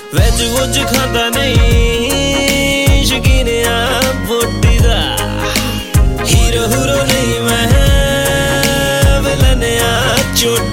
Veg ਵੁਜ ਖਾਂਦਾ ਨਹੀਂ, ਸ਼ੌਕੀਨ ਆ ਬੋਟੀ ਦਾ। ਹੀਰੋ ਹੂਰੋ ਨਹੀਂ ਮੈਂ, ਵਿਲਨ ਆ ਚੋਟੀ